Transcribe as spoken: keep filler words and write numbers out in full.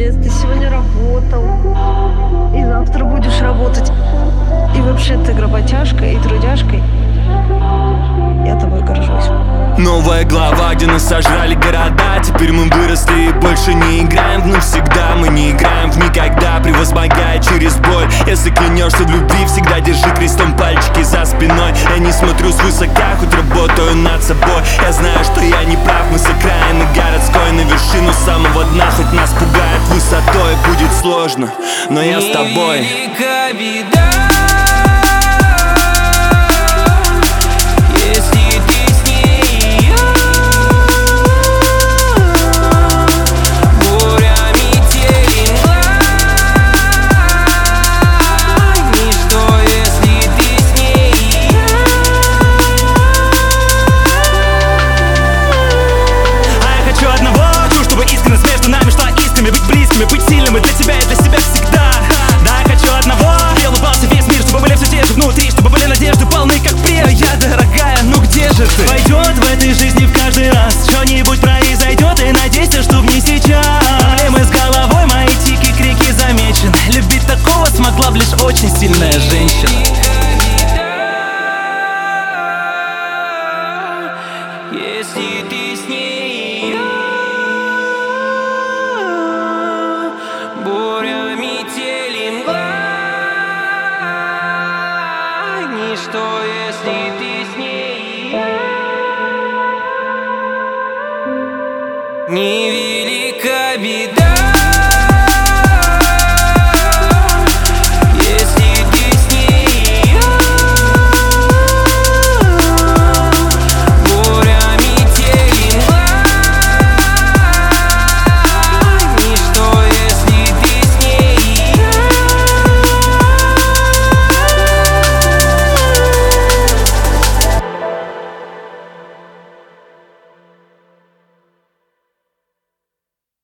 Молодец, ты сегодня работал. И завтра будешь работать. И вообще ты работяжка и трудяжка. Я тобой горжусь. Новая глава, где нас сожрали города. Теперь мы выросли и больше не играем в навсегда. Мы не играем в никогда, превозмогая через боль. Если клянешься в любви, всегда держи крестом пальчики за спиной. Я не смотрю свысока, хоть работаю над собой. Я знаю, что я не прав, мы с окраины городской на вершину самого дна. Хоть нас пугает высотой, будет сложно, но я с тобой. Невелика беда. Быть близкими, быть сильными для тебя и для себя всегда. Да, я хочу одного, я улыбался весь мир, чтобы были все те же внутри, чтобы были надежды полны, как прежде. Я, дорогая, ну где же ты? Пойдет в этой жизни в каждый раз что-нибудь произойдет, и надейся, что в ней сейчас проблемы с головой, мои тики, крики замечены. Любить такого смогла б лишь очень сильная женщина. Если ты с ней, буря, метель и мгла, ничто, если ты с ней. Невелика беда.